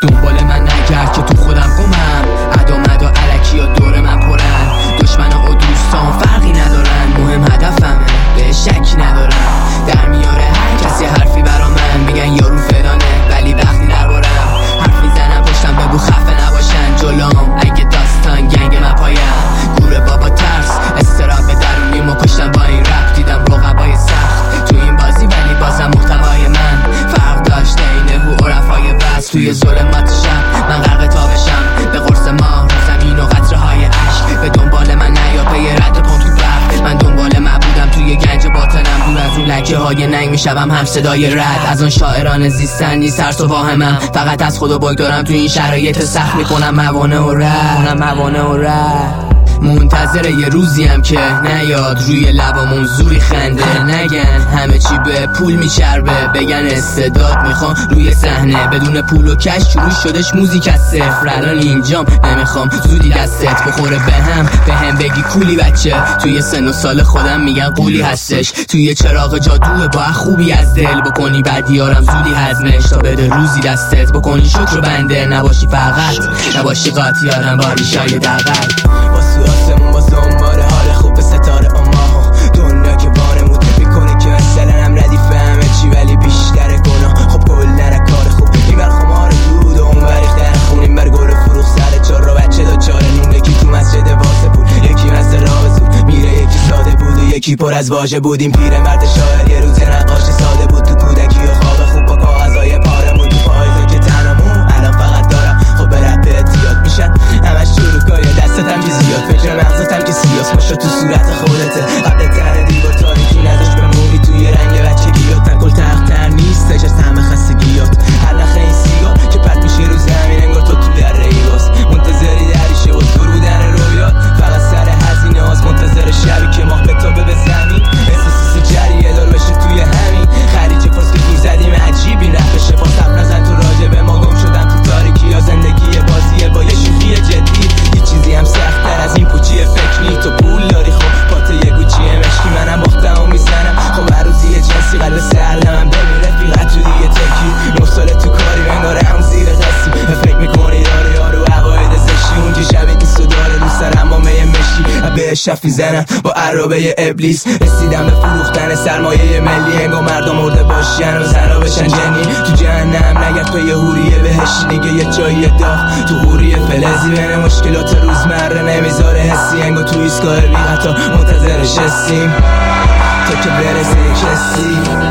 دنبال من نگرد که تو خودم گمم، ادا مدا الکی ها دور من پرن، دشمن و دوستان فرقی ندارن، مهم هدفمه به شکی ندارم. در میاره هر کسی حرفی برا من، میگن یارو فلانه ولی وقتی دربارم حرف میزنم پشتم بگو خفه نباشن جلوم، اگه داستان گنگ من پایم گوره بابا ترس استراب درونی ما کشتم با این رپ، دیدم رقبای سخت تو این بازی ولی بازم محتوای من فرق داشته اینه هو عرفای بس، توی ظلمات شب من غرق تابشم به قرص ماه زمین و قطره های عشق، به دنبال من نیا پی رد پام تو برق، من دنبال معبودم توی گنج باطنم، دور از اون لکه های ننگ میشوم هم صدای رد، از اون شاعران زیستن نیست ترس و واهمم، فقط از خدا بگدارم تو این شرایط سخت، میکنم موانع و رد منتظر یه روزیم که نیاد روی لبامون زوری خنده، نگن همه چی به پول میچربه، بگن استعداد میخوام روی صحنه، بدون پول و کش شروع شدش موزیک از صفر، الان اینجام نمیخوام زودی دستت بخوره بهم بگی کولی بچه، توی سن و سال خودم میگن قولی هستش، توی چراغ جادوه با خوبی از دل بکنی بدیارم زودی هضمش، تا بده روزی دستت بکنی شکر بنده، نباشی فقط نباشی قاطیارم با ریشای دقل، آسمون با زنبار حال خوب به ستاره اما دنیا که وانمود میکنه که مثلا هم ردیف همه چی ولی بیشتر گناه، خب کلن کار خوب این بر خمار دود و اون بریختن خون، این بر گل فروخ سر چار و بچه دا چاره نون، یکی تو مسجد واسه بود یکی مثل راه زود میره، یکی ساده بود و یکی پر از واژه بود، این پیر مرد شاعر یه روز نقاش ساده بود، تو کودکی و خواب خوب با کاغذای پارمون، تو پاییزه که تنمون الان فقط دارم خب به رپ اعتیاد میشن همش چروکای دستتم که زیاد، فکر مغزتم که سیاس ماشا تو صورت خودته، قبل تر دیوار تاریکی نداشت بمونی توی رنگ بچگیات، نکل تختر نیستش از همه خستگیات، هر نخه این سیگار که پرد میشه رو زمین انگار تو در ریباس، منتظری دریشه و فرودن رویات، فقط سر هزینه هاست، منتظر شبی که ماه بتابه به زمین، احساس جریه دار بشه توی همین خریج فاس که دور زدیم عجیبی نفشه، پاس حرف نزن تو راجع به ما، گم شدم تو تاریکی یا زندگی بازیه با یه شوخی جدی، هیچ چیزی هم سخت‌تر از این پوچی فکری، تو پول داری خب پات یه گوچی مشکی، منم باختم و میزنم خب هر روز یه جنسی قلب سرلمم ببین رفیقت تو دیگه تکی، 9 ساله تو کاری انگار هم زیر قصی، فکر میکنی یارو عقاید زشتی، اونجا شبیه نیست و داره رو سرم با میه مشکی، به شفی زنم با عرابه ابلیس، رسیدم به فروختن سرمایه ملی، انگار مردم مرده باشن و زنا بشن جنی، تو جهنم نگرد تو یه هوریه بهشتی، دیگه یه جایی داغ تو هوریه فلزی، بین مشکلات روزمره نمیذاره حسی، انگار تو ایستگاه بی قطار منتظر شستیم تا که برسه کسی.